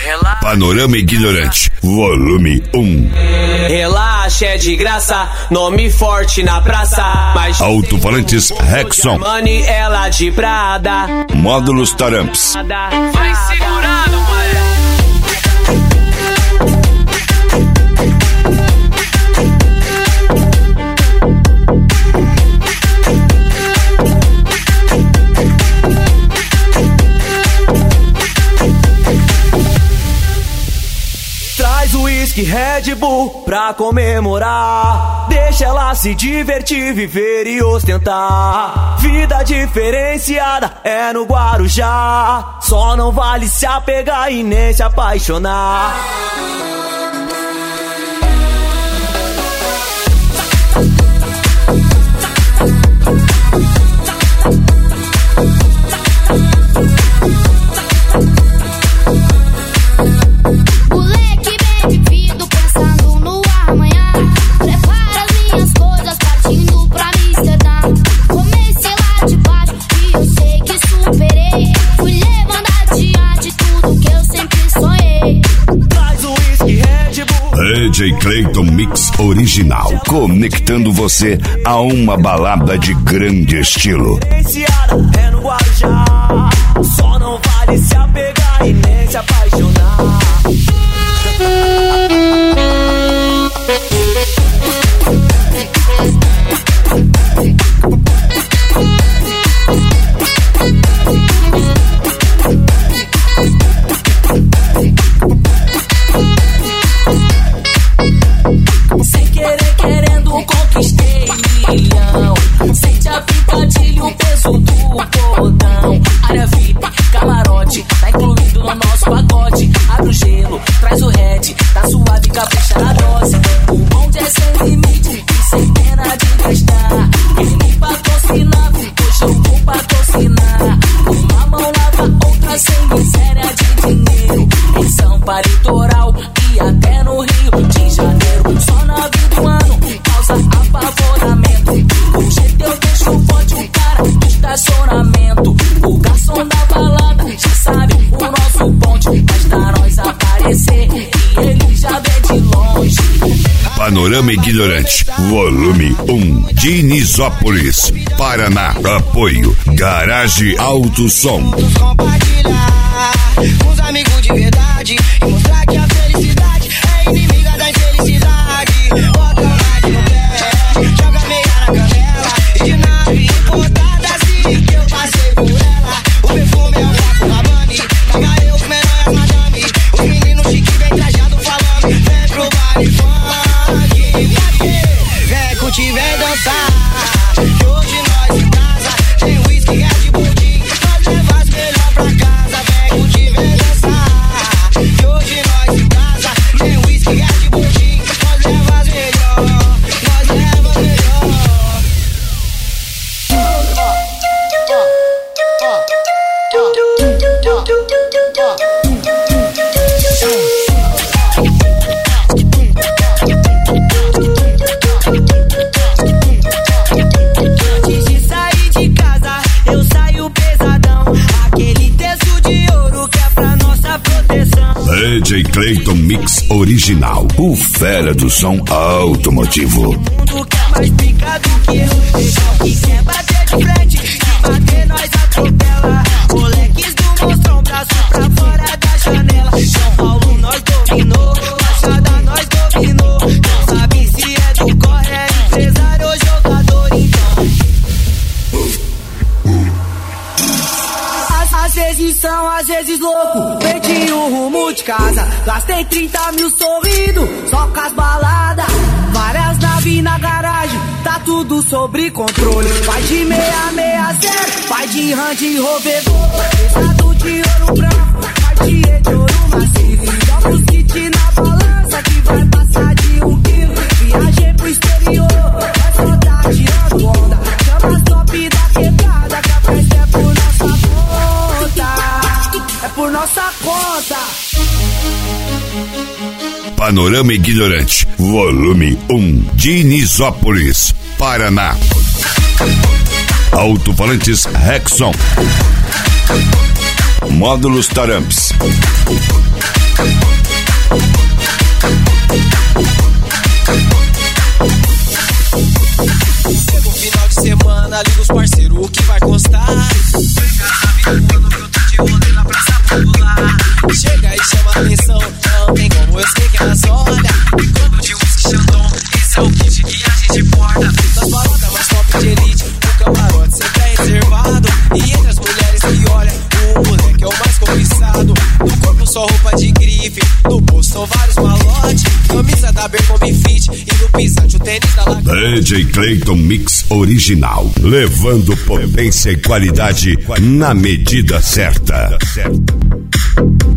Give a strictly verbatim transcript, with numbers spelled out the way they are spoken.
Relaxa. Panorama Ignorante, volume um. Relaxa, é de graça, nome forte na praça. Mas Alto-falantes Rexon. Money, ela de Prada. Módulos Taramps. Vai segurando, moleque. Whisky Red Bull pra comemorar. Deixa ela se divertir, viver e ostentar. Vida diferenciada é no Guarujá. Só não vale se apegar e nem se apaixonar. D J Clayton Mix Original, conectando você a uma balada de grande estilo. É no Guarujá, só não vale se apegar e nem se apaixonar. Sem querer, querendo, conquistei milhão. Sente a picadilha, o peso do bordão. Área V I P, camarote, tá incluído no nosso pacote. Abre o gelo, traz o red, tá suave, capricha na dose. O bonde é sem limite e sem pena de gastar. Quem me patrocinar, hoje eu vou patrocinar. Uma mão lava, outra sem miséria de dinheiro. Em São Paulo, litoral e até no Rio de Janeiro. Só na vida do ano, causa apavoramento. Com jeito eu deixo o forte o cara do estacionamento. O garçom da balada já sabe o nosso ponte. Basta nós aparecer e ele já vê de longe. Panorama Ignorante, volume um. Dinisópolis, Paraná. Apoio Garage Alto Som. Compartilhar com os amigos de verdade e mostrar que a felicidade é inimiga da infelicidade. Bota o like no pé, joga meia na canela. E de nave importada assim que eu passei por ela. O perfume é o Paco Rabanne, tava eu, os menores, as madame. Os meninos chique bem trajado falando, vem pro baile funk. Vem curtir, vem dançar, que hoje nós em casa tem whisky, Red Bull, nós leva as melhor pra casa. Vem curtir, vem dançar, que hoje nós em casa tem whisky, Red Bull, nós leva as melhor, nós leva as melhor. Antes de sair de casa, eu saio pesadão. Aquele terço de ouro que é pra nossa proteção. D J Clayton Mix Original, o fera do som automotivo. O mundo quer mais pica do que eu. Deixa que quer bater de frente, se bater nós atropela. Moleques do monstrão, braço pra fora da janela. São Paulo nós dominou, Baixada nós dominou. Não sabe se é do corre, é empresário ou jogador então. Às, às vezes são, às vezes louco. Perdi o rumo de casa, gastei trinta mil sorrindo, só com as baladas. Várias naves na garagem, tá tudo sobre controle. Vai de meia, meia, zero, vai de RAM de rovedor. Pesado de ouro branco, vai de E de ouro maciço. Joga os kits na balança que vai passar de um quilo. Viajei pro exterior, vai só tá tirando onda. Chama as top da quebrada, que a festa é por nossa conta. É por nossa conta. Panorama Ignorante, volume um. Dinisópolis, Paraná. Alto-falantes Rexon. Módulos Taramps. Chega o final de semana, liga os parceiros, o que vai constar? Quando eu tô de rolê na praça popular, chega e chama a atenção, não tem como, eu sei que elas olham. Como de whisky Chandon, esse é o kit que a gente porta. Nas baladas mais top de elite, o camarote sempre é reservado. E entre as mulheres que olham, o moleque é o mais cobiçado. No corpo só roupa de grife, no bolso são vários malotes. Camisa da Abercrombie Fit e no pisante o tênis da Lacoste. D J Clayton Mix Original, levando potência e qualidade na medida certa.